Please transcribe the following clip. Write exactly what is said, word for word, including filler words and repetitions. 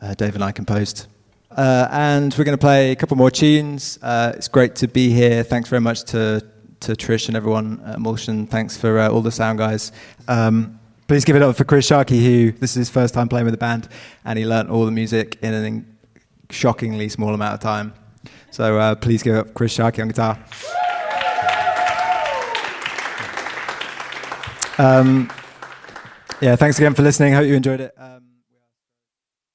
uh, Dave and I composed. Uh, and we're going to play a couple more tunes. Uh, it's great to be here. Thanks very much to, to Trish and everyone at Emulsion. Thanks for uh, all the sound guys. Um, please give it up for Chris Sharkey, who this is his first time playing with the band, and he learnt all the music in a shockingly small amount of time. So uh, please give it up for Chris Sharkey on guitar. Um, yeah, thanks again for listening. Hope you enjoyed it. Uh,